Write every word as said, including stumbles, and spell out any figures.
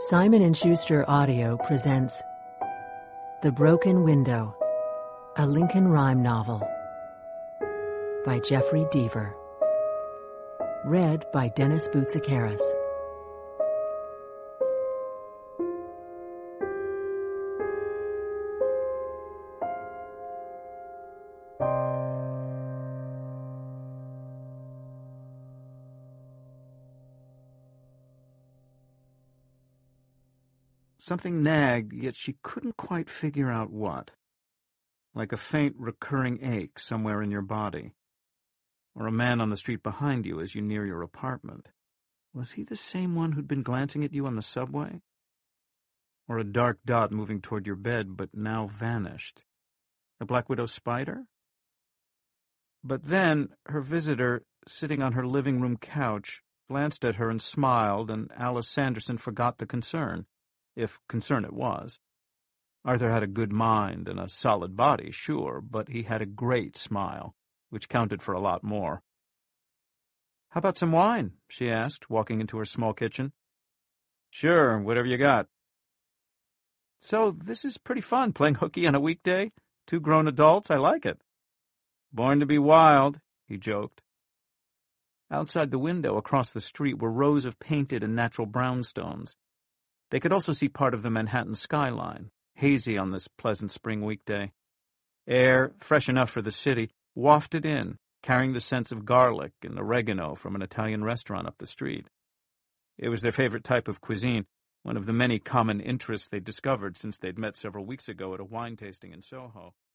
Simon and Schuster Audio presents The Broken Window, a Lincoln Rhyme novel by Jeffrey Deaver. Read by Dennis Boutsikaris. Something nagged, yet she couldn't quite figure out what. Like a faint, recurring ache somewhere in your body. Or a man on the street behind you as you near your apartment. Was he the same one who'd been glancing at you on the subway? Or a dark dot moving toward your bed, but now vanished? A Black Widow spider? But then, her visitor, sitting on her living room couch, glanced at her and smiled, and Alice Sanderson forgot the concern. If concern it was. Arthur had a good mind and a solid body, sure, but he had a great smile, which counted for a lot more. "How about some wine?" she asked, walking into her small kitchen. "Sure, whatever you got." "So this is pretty fun, playing hooky on a weekday? Two grown adults, I like it." "Born to be wild," he joked. Outside the window, across the street, were rows of painted and natural brownstones. They could also see part of the Manhattan skyline, hazy on this pleasant spring weekday. Air, fresh enough for the city, wafted in, carrying the scents of garlic and oregano from an Italian restaurant up the street. It was their favorite type of cuisine, one of the many common interests they'd discovered since they'd met several weeks ago at a wine tasting in Soho.